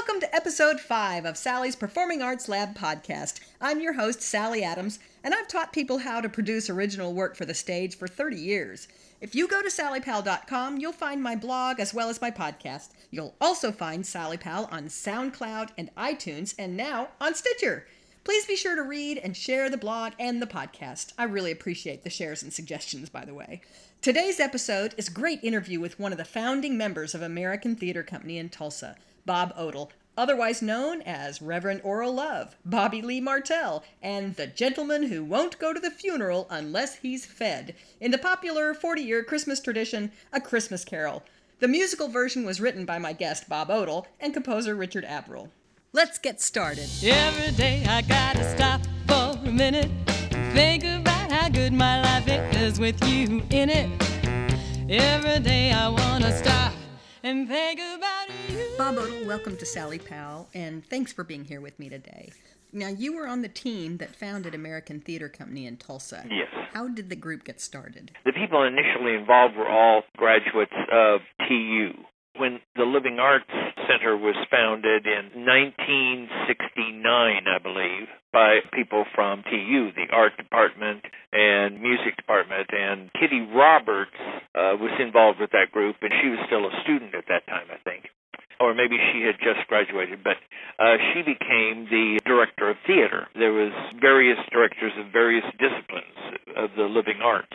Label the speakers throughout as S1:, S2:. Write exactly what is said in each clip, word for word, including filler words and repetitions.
S1: Welcome to episode five of Sally's Performing Arts Lab podcast. I'm your host, Sally Adams, and I've taught people how to produce original work for the stage for thirty years. If you go to sally pal dot com, you'll find my blog as well as my podcast. You'll also find Sally Pal on SoundCloud and iTunes, and now on Stitcher. Please be sure to read and share the blog and the podcast. I really appreciate the shares and suggestions, by the way. Today's episode is a great interview with one of the founding members of American Theater Company in Tulsa, Bob Odle, otherwise known as Reverend Oral Love, Bobby Lee Martell, and the gentleman who won't go to the funeral unless he's fed, in the popular forty-year Christmas tradition, A Christmas Carol. The musical version was written by my guest, Bob Odle, and composer Richard Averill. Let's get started.
S2: Every day I gotta stop for a minute, think about how good my life is with you in it. Every day I wanna stop and think about you.
S1: Bob Odle, welcome to Sally Pal, and thanks for being here with me today. Now, you were on the team that founded American Theater Company in Tulsa.
S3: Yes.
S1: How did the group get started?
S3: The people initially involved were all graduates of T U. When the Living Arts Center was founded in nineteen sixty-nine, I believe, by people from T U, the art department and music department, and Kitty Roberts uh, was involved with that group, and she was still a student at that time, I think. Or maybe she had just graduated, but uh, she became the director of theater. There was various directors of various disciplines of the living arts.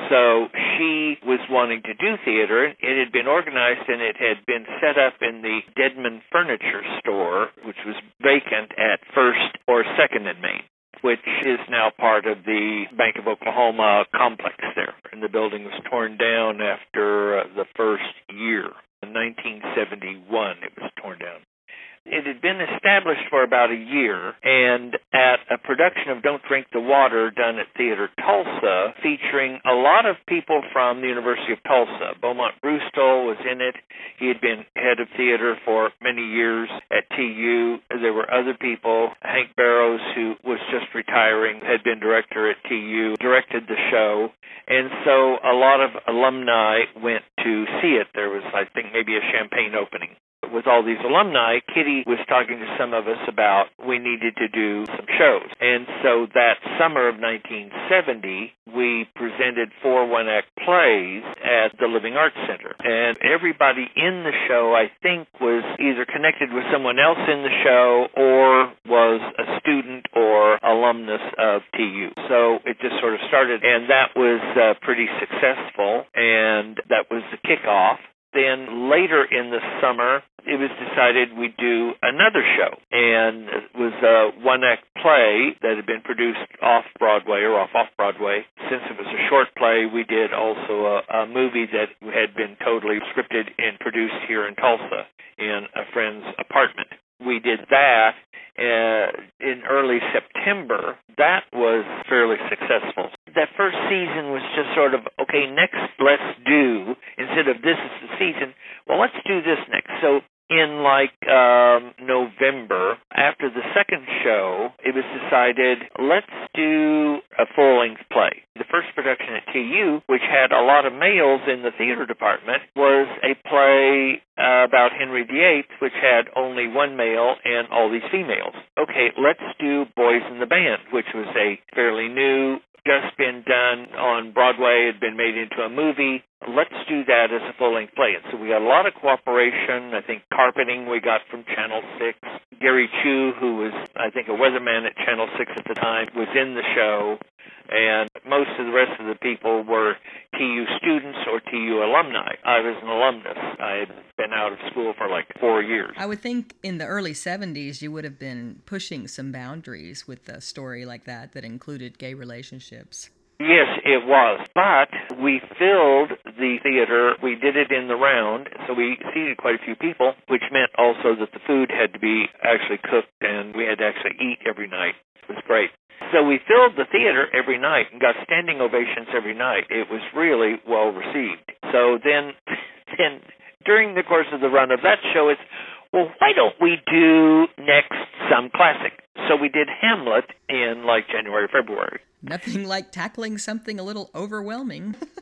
S3: So she was wanting to do theater. It had been organized and it had been set up in the Deadman Furniture Store, which was vacant at First or Second and Main, which is now part of the Bank of Oklahoma complex there. And the building was torn down after uh, the first year. In nineteen seventy-one, it was torn down. It had been established for about a year, and at a production of Don't Drink the Water done at Theater Tulsa, featuring a lot of people from the University of Tulsa. Beaumont Brustol was in it. He had been head of theater for many years at T U. There were other people. Hank Barrows, who was just retiring, had been director at T U, directed the show. And so a lot of alumni went to see it. There was, I think, maybe a champagne opening. With all these alumni, Kitty was talking to some of us about we needed to do some shows. And so that summer of nineteen seventy, we presented four one-act plays at the Living Arts Center. And everybody in the show, I think, was either connected with someone else in the show or was a student or alumnus of T U. So it just sort of started, and that was uh, pretty successful, and that was the kickoff. Then later in the summer, it was decided we'd do another show, and it was a one-act play that had been produced off-Broadway or off-off-Broadway. Since it was a short play, we did also a, a movie that had been totally scripted and produced here in Tulsa in a friend's apartment. We did that uh, in early September. That was fairly successful. That first season was just sort of, okay, next let's do, instead of this is the season, well, let's do this next. So in like um, November, after the second show, it was decided, let's do a full-length play. The first production at T U, which had a lot of males in the theater department, was a play uh, about Henry the Eighth, which had only one male and all these females. Okay, let's do Boys in the Band, which was a fairly new, just been done on Broadway, had been made into a movie. Let's do that as a full-length play. And so we got a lot of cooperation. I think carpeting we got from Channel six. Gary Chu, who was, I think, a weatherman at Channel six at the time, was in the show. And most of the rest of the people were T U students or T U alumni. I was an alumnus. I had been out of school for like four years.
S1: I would think in the early seventies you would have been pushing some boundaries with a story like that that included gay relationships.
S3: Yes, it was. But we filled the theater. We did it in the round, so we seated quite a few people, which meant also that the food had to be actually cooked and we had to actually eat every night. It was great. So we filled the theater every night and got standing ovations every night. It was really well received. So then, then during the course of the run of that show, it's, well, why don't we do next some classic? So we did Hamlet in like January, February.
S1: Nothing like tackling something a little overwhelming.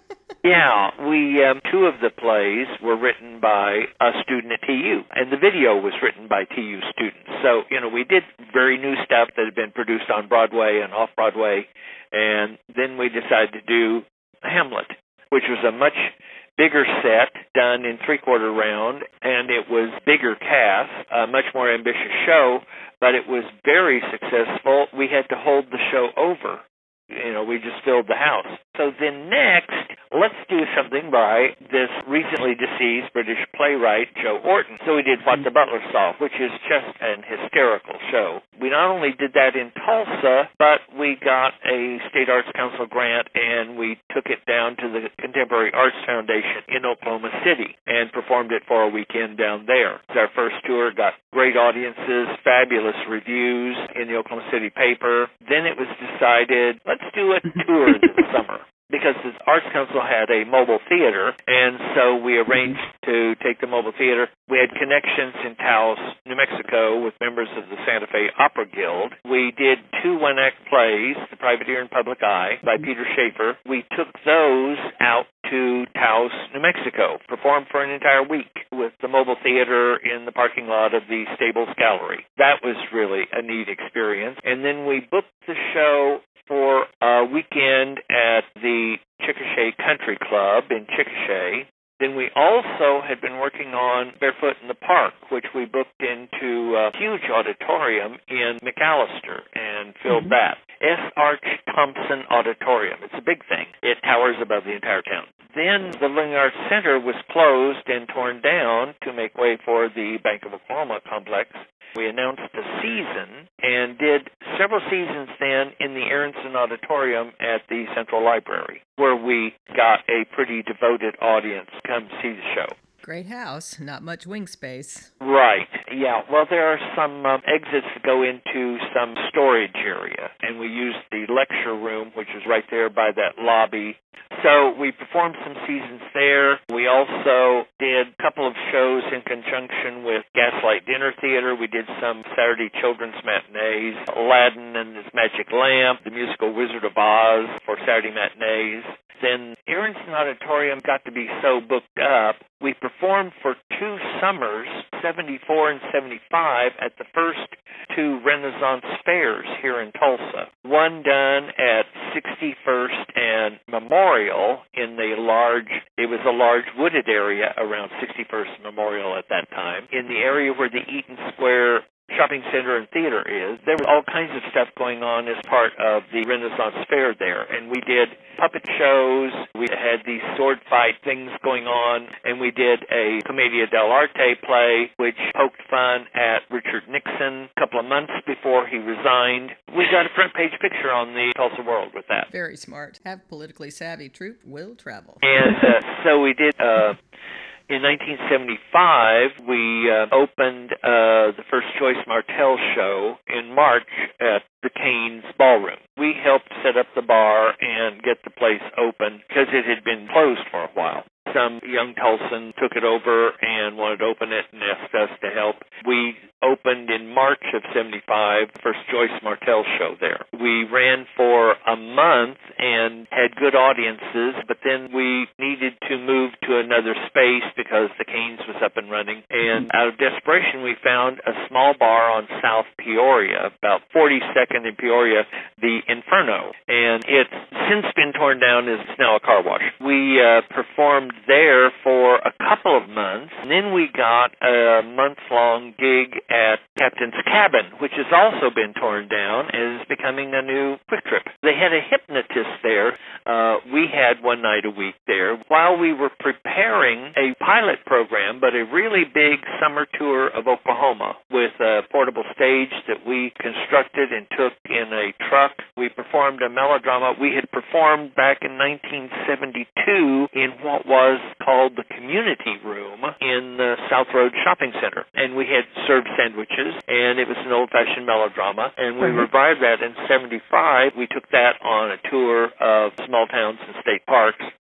S3: Yeah, we um, two of the plays were written by a student at T U, and the video was written by T U students. So, you know, we did very new stuff that had been produced on Broadway and off-Broadway, and then we decided to do Hamlet, which was a much bigger set done in three-quarter round, and it was bigger cast, a much more ambitious show, but it was very successful. We had to hold the show over. You know, we just filled the house. So then next, let's do something by this recently deceased British playwright, Joe Orton. So we did What the Butler Saw, which is just an hysterical show. We not only did that in Tulsa, but we got a State Arts Council grant, and we took it down to the Contemporary Arts Foundation in Oklahoma City and performed it for a weekend down there. It's our first tour, got great audiences, fabulous reviews in the Oklahoma City paper. Then it was decided, let's do a tour this summer, because the Arts Council had a mobile theater, and so we arranged to take the mobile theater. We had connections in Taos, New Mexico, with members of the Santa Fe Opera Guild. We did two one-act plays, The Privateer and Public Eye by Peter Schaefer. We took those out to Taos, New Mexico, performed for an entire week with the mobile theater in the parking lot of the Stables Gallery. That was really a neat experience. And then we booked the show for a weekend at the Chickasha Country Club in Chickasha. Then we also had been working on Barefoot in the Park, which we booked into a huge auditorium in McAllister and filled mm-hmm. that. S. Arch Thompson Auditorium. It's a big thing. It towers above the entire town. Then the Living Arts Center was closed and torn down to make way for the Bank of Oklahoma complex. We announced a season and did several seasons then in the Aronson Auditorium at the Central Library, where we got a pretty devoted audience come see the show.
S1: Great house, not much wing space.
S3: Right, yeah. Well, there are some um, exits that go into some storage area, and we used the lecture room, which is right there by that lobby. So we performed some seasons there. We also did a couple of shows in conjunction with Gaslight Dinner Theater. We did some Saturday children's matinees, Aladdin and His Magic Lamp, the musical Wizard of Oz for Saturday matinees. Then Aronson Auditorium got to be so booked up, we performed for two summers, seventy-four and seventy-five, at the first two Renaissance fairs here in Tulsa. One done at sixty-first and Memorial in the large, it was a large wooded area around sixty-first Memorial at that time, in the area where the Eaton Square shopping center and theater is. There was all kinds of stuff going on as part of the Renaissance Fair there, and we did puppet shows, we had these sword fight things going on, and we did a Commedia dell'arte play, which poked fun at Richard Nixon a couple of months before he resigned. We got a front page picture on the Tulsa World with that.
S1: Very smart. Have politically savvy troupe will travel.
S3: And uh, so we did... Uh, In nineteen seventy-five, we uh, opened uh, the First Choice Martell show in March at the Cain's Ballroom. We helped set up the bar and get the place open because it had been closed for a while. Some young Tulsan took it over and wanted to open it and asked us to help. We opened in March of seventy-five, the First Choice Martell show there. We ran for a month and had good audiences, but then we needed to move to another space because the Cain's was up and running. And out of desperation, we found a small bar on South Peoria, about forty-second in Peoria, the Inferno. And it's since been torn down. It's now a car wash. We uh, performed there for a couple of months, and then we got a month-long gig at Captain's Cabin, which has also been torn down and is becoming a new Quick Trip. They had a hypnotist there. Uh, we had one night a week there while we were preparing a pilot program, but a really big summer tour of Oklahoma with a portable stage that we constructed and took in a truck. We performed a melodrama. We had performed back in nineteen seventy-two in what was called the Community Room in the South Road Shopping Center, and we had served sandwiches, and it was an old-fashioned melodrama, and we mm-hmm. revived that in seventy-five. We took that on a tour of small towns and state parks,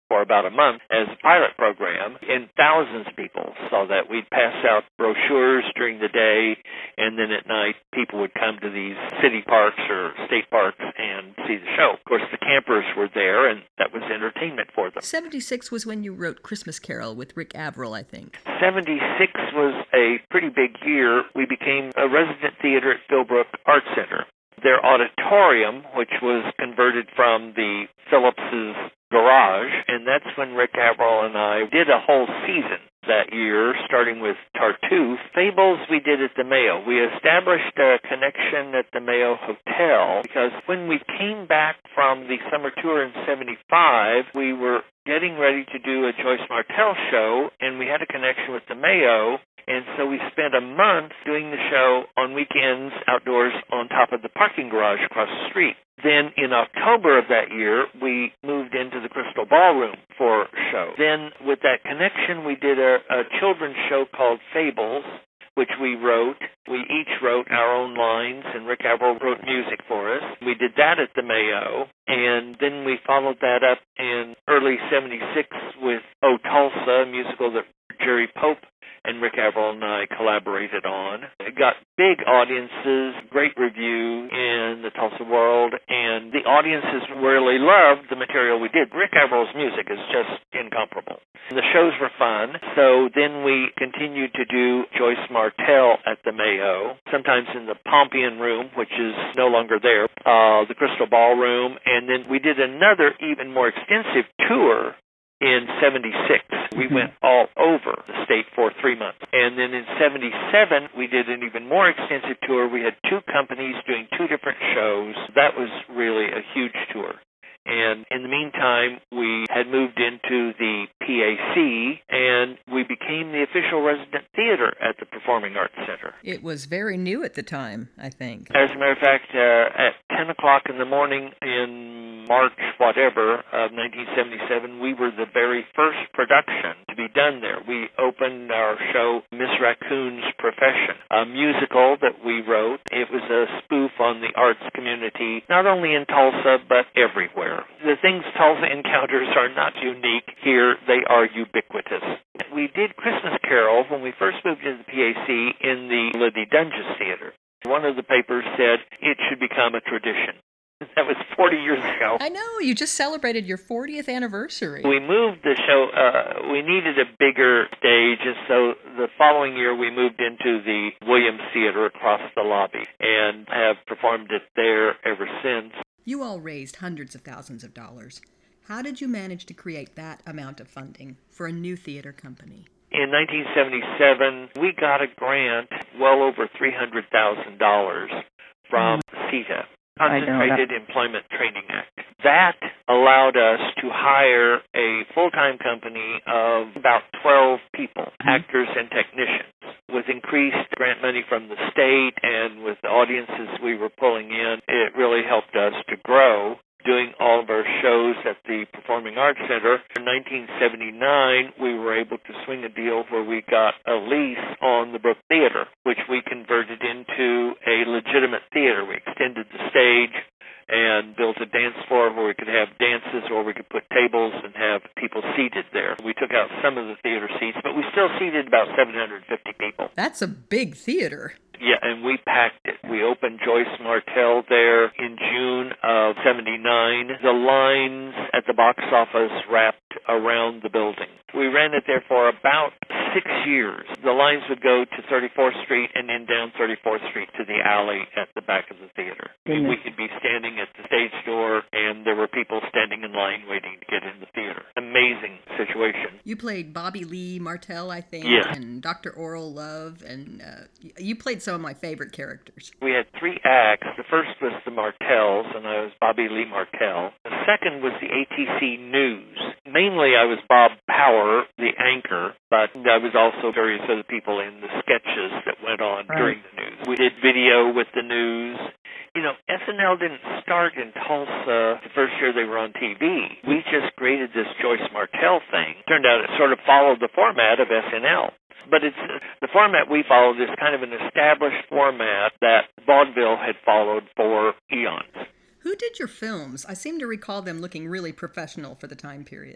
S3: for about a month as a pilot program, and thousands of people saw that. We'd pass out brochures during the day, and then at night people would come to these city parks or state parks and see the show. Of course, the campers were there, and that was entertainment for them.
S1: seventy-six was when you wrote Christmas Carol with Rick Averill, I think.
S3: seventy-six was a pretty big year. We became a resident theater at Philbrook Arts Center. Their auditorium, which was converted from the Phillips's garage, and that's when Rick Averill and I did a whole season that year, starting with Tartuffe. Fables we did at the Mayo. We established a connection at the Mayo Hotel because when we came back from the summer tour in seventy-five, we were getting ready to do a Joyce Martell show, and we had a connection with the Mayo, and so we spent a month doing the show on weekends outdoors on top of the parking garage across the street. Then in October of that year, we moved into the Crystal Ballroom for a show. Then with that connection, we did a, a children's show called Fables, which we wrote. We each wrote our own lines, and Rick Averill wrote music for us. We did that at the Mayo, and then we followed that up in early seventy-six with Oh Tulsa, a musical that Jerry Pope and Rick Averill and I collaborated on. It got big audiences, great review in the Tulsa world, and the audiences really loved the material we did. Rick Averill's music is just incomparable. The shows were fun, so then we continued to do Joyce Martell at the Mayo, sometimes in the Pompian Room, which is no longer there, uh, the Crystal Ballroom, and then we did another even more extensive tour in seventy-six. We went all over the state for three months. And then in seventy-seven, we did an even more extensive tour. We had two companies doing two different shows. That was really a huge tour. And in the meantime, we had moved into the P A C, and we became the official resident theater at the Performing Arts Center.
S1: It was very new at the time, I think.
S3: As a matter of fact, uh, at ten o'clock in the morning in March, whatever, of nineteen seventy-seven, we were the very first production to be done there. We opened our show, Miss Raccoon's Profession, a musical that we wrote. It was a spoof on the arts community, not only in Tulsa, but everywhere. The things Tulsa encounters are not unique here. They are ubiquitous. We did Christmas Carol when we first moved into the P A C in the Liddy Dunges Theater. One of the papers said it should become a tradition. That was forty years ago.
S1: I know. You just celebrated your fortieth anniversary.
S3: We moved the show. Uh, we needed a bigger stage, and so the following year we moved into the Williams Theater across the lobby and have performed it there ever since.
S1: You all raised hundreds of thousands of dollars. How did you manage to create that amount of funding for a new theater company?
S3: In nineteen seventy-seven, we got a grant well over three hundred thousand dollars from mm. C E T A, Concentrated Employment Training Act. That allowed us to hire a full-time company of about twelve people, mm. actors and technicians. With increased grant money from the state and with the audiences we were pulling in, it really helped us to grow. Doing all of our shows at the Performing Arts Center. In nineteen seventy-nine, we were able to swing a deal where we got a lease on the Brook Theater, which we converted into a legitimate theater. We extended the stage and built a dance floor where we could have dances or we could put tables and have people seated there. We took out some of the theater seats, but we still seated about seven hundred fifty people.
S1: That's a big theater.
S3: Yeah, and we packed it. We opened Joyce Martell there in June of seventy-nine. The lines at the box office wrapped around the building. We ran it there for about six years. The lines would go to thirty-fourth Street and then down thirty-fourth Street to the alley at the back of the theater. Mm-hmm. We could be standing at the stage door, and there were people standing in line waiting to get in the theater. Amazing situation.
S1: You played Bobby Lee Martell, I think,
S3: yes.
S1: and Doctor Oral Love, and uh, you played some of my favorite characters.
S3: We had three acts. The first was the Martells, and I was Bobby Lee Martell. The second was the A T C News. Mainly I was Bob Power, the anchor, but I was also various other people in the sketches that went on right. during the news. We did video with the news. You know, S N L didn't start in Tulsa the first year they were on T V. We just created this Joyce Martell thing. Turned out it sort of followed the format of S N L. But it's the format we followed is kind of an established format that vaudeville had followed for eons.
S1: Who did your films? I seem to recall them looking really professional for the time period.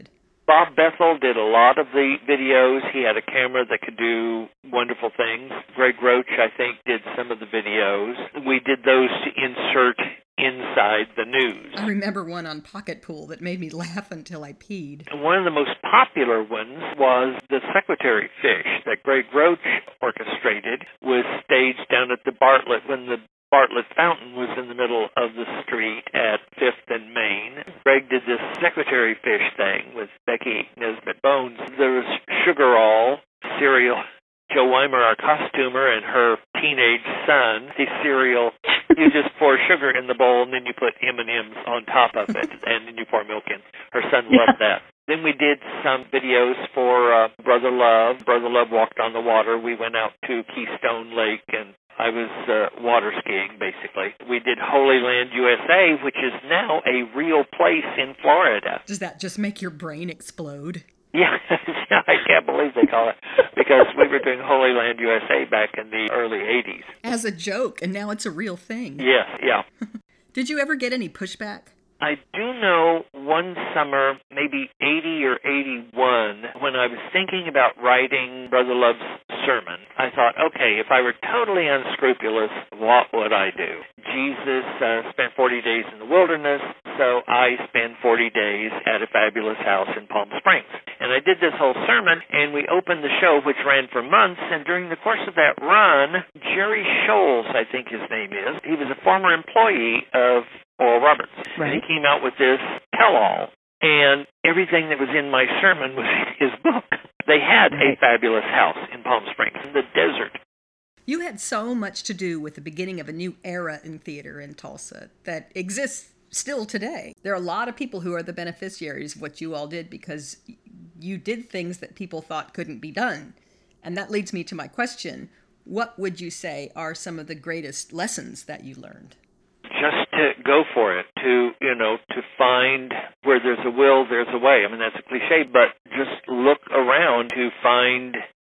S3: Bob Bethel did a lot of the videos. He had a camera that could do wonderful things. Greg Roach, I think, did some of the videos. We did those to insert inside the news.
S1: I remember one on Pocket Pool that made me laugh until I peed.
S3: And one of the most popular ones was the Secretary Fish that Greg Roach orchestrated, was staged down at the Bartlett when the Bartlett Fountain was in the middle of the street at fifth and Main. Greg did this Secretary Fish thing with Becky Nesbitt Bones. There was Sugar All, cereal. Joe Weimer, our costumer, and her teenage son, the cereal. You just pour sugar in the bowl, and then you put M and M's on top of it, and then you pour milk in. Her son loved that. Then we did some videos for uh, Brother Love. Brother Love walked on the water. We went out to Keystone Lake, and I was uh, water skiing, basically. We did Holy Land U S A, which is now a real place in Florida.
S1: Does that just make your brain explode?
S3: Yeah, I can't believe they call it, because we were doing Holy Land U S A back in the early eighties.
S1: As a joke, and now it's a real thing.
S3: Yes, yeah.
S1: Did you ever get any pushback?
S3: I do know one summer, maybe eighty or eighty-one, when I was thinking about writing Brother Love's sermon, I thought, okay, if I were totally unscrupulous, what would I do? Jesus uh, spent forty days in the wilderness, so I spent forty days at a fabulous house in Palm Springs. And I did this whole sermon, and we opened the show, which ran for months, and during the course of that run, Jerry Scholes, I think his name is, he was a former employee of Oral Roberts.
S1: Right.
S3: And he came out with this tell-all, and everything that was in my sermon was in his book. They had
S1: Right.
S3: a fabulous house in Palm Springs, in the desert.
S1: You had so much to do with the beginning of a new era in theater in Tulsa that exists still today. There are a lot of people who are the beneficiaries of what you all did because you did things that people thought couldn't be done. And that leads me to my question. What would you say are some of the greatest lessons that you learned?
S3: Just to go for it, to, you know, to find where there's a will, there's a way. I mean, that's a cliche, but just look around to find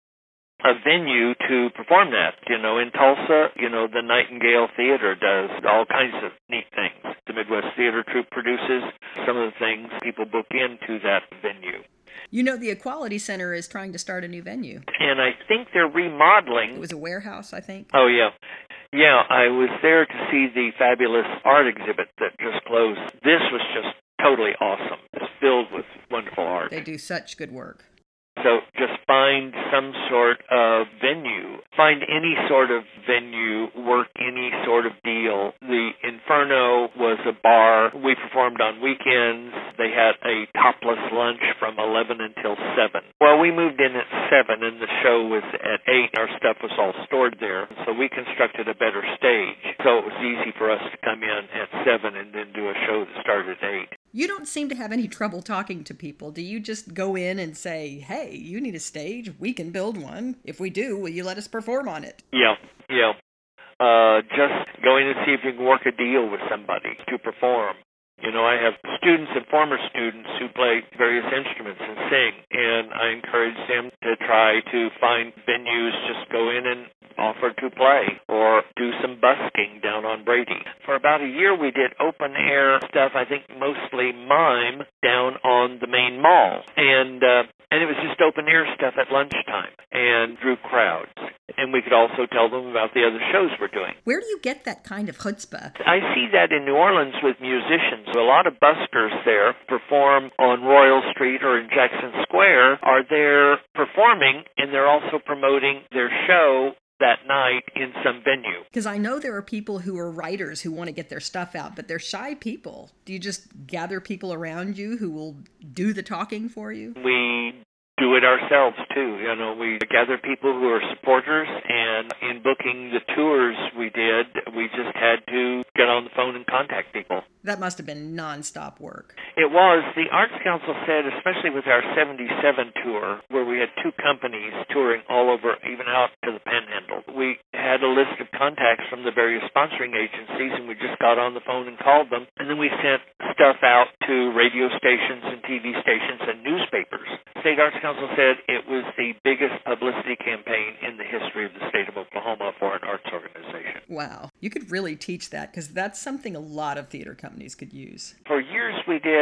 S3: a venue to perform that. You know, in Tulsa, you know, the Nightingale Theater does all kinds of neat things. The Midwest Theater Troupe produces some of the things people book into that venue.
S1: You know, the Equality Center is trying to start a new venue.
S3: And I think they're remodeling.
S1: It was a warehouse, I think.
S3: Oh, yeah. Yeah, I was there to see the fabulous art exhibit that just closed. This was just totally awesome. It's filled with wonderful art.
S1: They do such good work.
S3: So just find some sort of venue. Find any sort of venue, work any sort of deal. The Inferno was a bar. We performed on weekends. They had a topless lunch from eleven until seven. Well, we moved in at seven, and the show was at eight. Our stuff was all stored there. So we constructed a better stage. So it was easy for us to come in at seven and then do a show that started at eight.
S1: You don't seem to have any trouble talking to people. Do you just go in and say, hey, you need a stage? We can build one. If we do, will you let us perform on it?
S3: Yeah, yeah. Uh, just go in and see if you can work a deal with somebody to perform. You know, I have students and former students who play various instruments and sing, and I encourage them to try to find venues, just go in and offer to play, or do some busking down on Brady. For about a year, we did open-air stuff, I think mostly mime, down on the main mall. And uh, and it was just open-air stuff at lunchtime, and drew crowds. And we could also tell them about the other shows we're doing.
S1: Where do you get that kind of chutzpah?
S3: I see that in New Orleans with musicians. A lot of buskers there perform on Royal Street or in Jackson Square, are there performing, and they're also promoting their show that night in some venue.
S1: Because I know there are people who are writers who want to get their stuff out, but they're shy people. Do you just gather people around you who will do the talking for you?
S3: We do it ourselves, too. You know, we gather people who are supporters, and in booking the tours we did, we just had to get on the phone and contact people.
S1: That must have been nonstop work.
S3: It was. The Arts Council said, especially with our seventy-seven tour, where we had two companies touring all over, even out to the Panhandle, we had a list of contacts from the various sponsoring agencies, and we just got on the phone and called them, and then we sent stuff out to radio stations and T V stations and newspapers. State Arts Council said it was the biggest publicity campaign in the history of the state of Oklahoma for an arts organization.
S1: Wow. You could really teach that, because that's something a lot of theater companies could use.
S3: For years we did a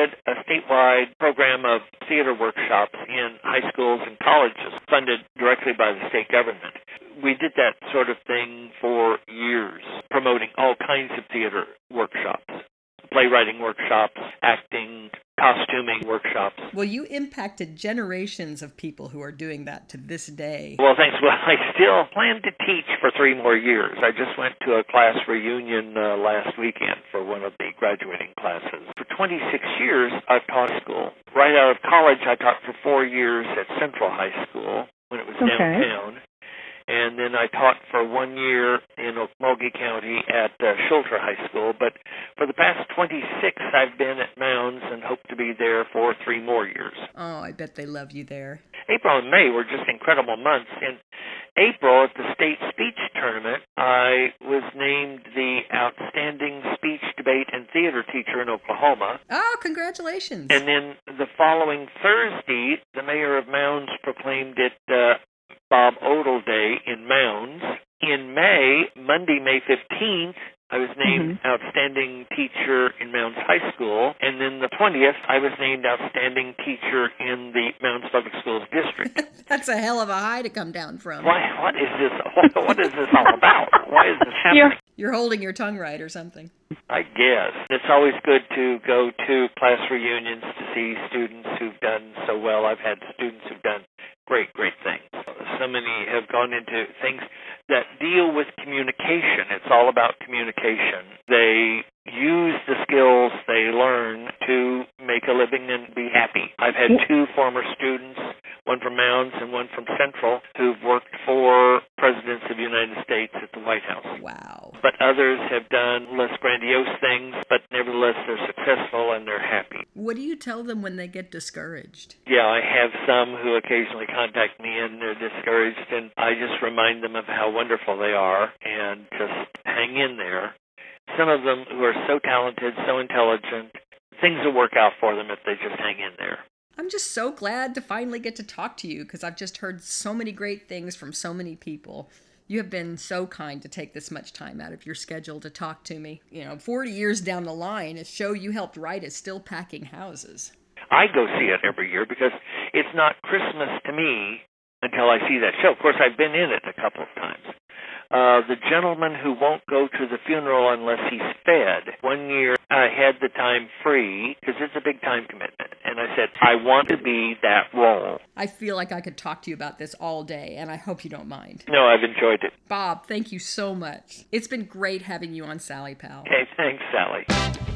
S3: statewide program of theater workshops in high schools and colleges funded directly by the state government. We did that sort of thing for years, promoting all kinds of theater workshops, playwriting workshops, acting, costuming workshops.
S1: Well, you impacted generations of people who are doing that to this day.
S3: Well, thanks. Well, I still plan to teach for three more years. I just went to a class reunion uh, last weekend for one of the graduating classes. For twenty-six years, I've taught school. Right out of college, I taught for four years at Central High School when it was
S4: Okay.
S3: downtown. And then I taught for one year in Okmulgee County at uh, Schulter High School. But for the past twenty-six, I've been at Mounds and hope to be there for three more years.
S1: Oh, I bet they love you there.
S3: April and May were just incredible months. In April, at the state speech tournament, I was named the outstanding speech, debate, and theater teacher in Oklahoma.
S1: Oh, congratulations.
S3: And then the following Thursday, the mayor of Mounds proclaimed it uh, Bob Odle Day in Mounds. In May, Monday, May fifteenth, I was named
S4: Mm-hmm.
S3: Outstanding Teacher in Mounds High School. And then the twentieth, I was named Outstanding Teacher in the Mounds Public Schools District.
S1: That's a hell of a high to come down from.
S3: Why? What is this? What, what is this all about? Why is this happening?
S4: You're-
S1: You're holding your tongue right or something.
S3: I guess. It's always good to go to class reunions to see students who've done so well. I've had students who've done great, great things. So many have gone into things that deal with communication. It's all about communication. They use the skills they learn to make a living and be happy. I've had two former students, one from Mounds and one from Central, who've worked for presidents of the United States at the White House.
S1: Wow.
S3: But others have done less grandiose things, but nevertheless they're successful and they're happy.
S1: What do you tell them when they get discouraged?
S3: Yeah, I have some who occasionally contact me and they're discouraged, and I just remind them of how wonderful they are and just hang in there. Some of them who are so talented, so intelligent, things will work out for them if they just hang in there.
S1: I'm just so glad to finally get to talk to you because I've just heard so many great things from so many people. You have been so kind to take this much time out of your schedule to talk to me. You know, forty years down the line, a show you helped write is still packing houses.
S3: I go see it every year because it's not Christmas to me until I see that show. Of course, I've been in it a couple of times. Uh, the gentleman who won't go to the funeral unless he's fed. One year I had the time free because it's a big time commitment. And I said, I want to be that role.
S1: I feel like I could talk to you about this all day, and I hope you don't mind.
S3: No, I've enjoyed it.
S1: Bob, thank you so much. It's been great having you on Sally Pal.
S3: Okay, thanks, Sally.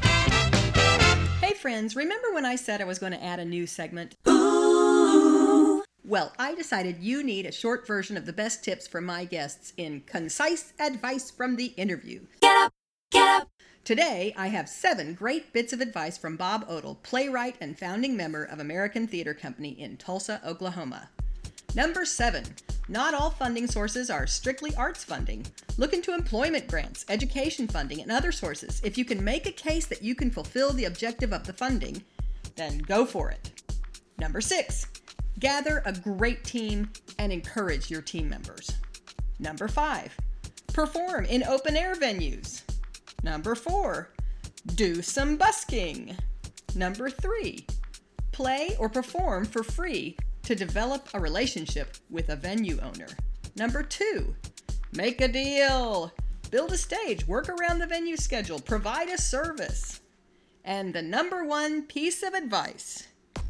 S1: Hey friends, remember when I said I was going to add a new segment? Well, I decided you need a short version of the best tips from my guests in Concise Advice from the Interview.
S2: Get up, get up.
S1: Today, I have seven great bits of advice from Bob Odle, playwright and founding member of American Theater Company in Tulsa, Oklahoma. Number seven, not all funding sources are strictly arts funding. Look into employment grants, education funding, and other sources. If you can make a case that you can fulfill the objective of the funding, then go for it. Number six, gather a great team and encourage your team members. Number five, perform in open-air venues. Number four, do some busking. Number three, play or perform for free to develop a relationship with a venue owner. Number two, make a deal. Build a stage, work around the venue schedule, provide a service. And the number one piece of advice,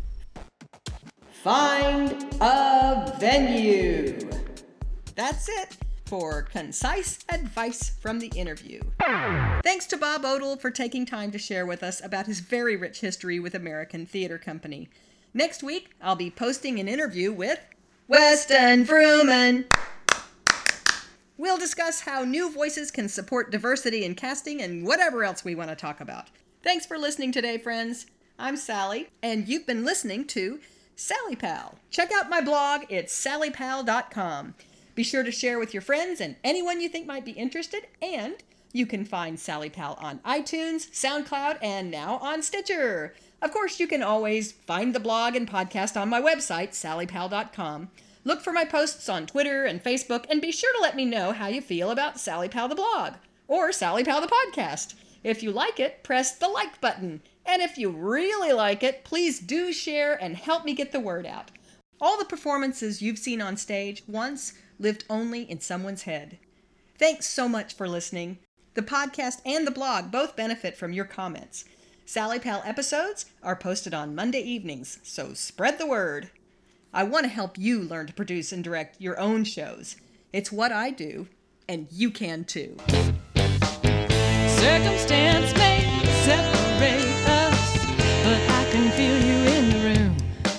S1: find a venue. That's it for Concise Advice from the Interview. Thanks to Bob Odle for taking time to share with us about his very rich history with American Theater Company. Next week, I'll be posting an interview with Weston Fruman. We'll discuss how new voices can support diversity in casting and whatever else we want to talk about. Thanks for listening today, friends. I'm Sally, and you've been listening to Sally Pal. Check out my blog, it's sally pal dot com. Be sure to share with your friends and anyone you think might be interested, and you can find Sally Pal on iTunes, SoundCloud, and now on Stitcher. Of course, you can always find the blog and podcast on my website, sally pal dot com. Look for my posts on Twitter and Facebook, and be sure to let me know how you feel about Sally Pal the blog, or Sally Pal the podcast. If you like it, press the like button. And if you really like it, please do share and help me get the word out. All the performances you've seen on stage once lived only in someone's head. Thanks so much for listening. The podcast and the blog both benefit from your comments. Sally Pal episodes are posted on Monday evenings, so spread the word. I want to help you learn to produce and direct your own shows. It's what I do, and you can too.
S2: Circumstance may separate us, but I can feel you in the room.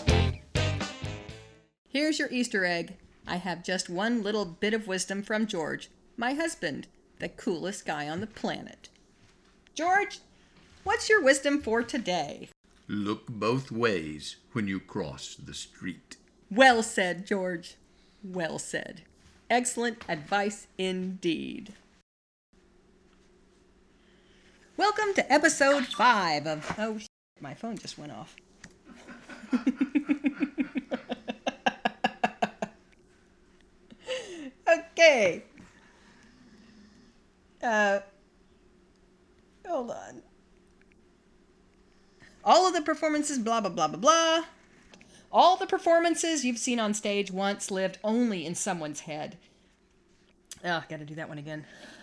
S1: Here's your Easter egg. I have just one little bit of wisdom from George, my husband, the coolest guy on the planet. George, what's your wisdom for today?
S4: Look both ways when you cross the street.
S1: Well said, George. Well said. Excellent advice indeed. Welcome to episode five of... Oh, shit, my phone just went off. Okay. Uh, hold on. All of the performances, blah, blah, blah, blah, blah. All the performances you've seen on stage once lived only in someone's head. Oh, gotta do that one again.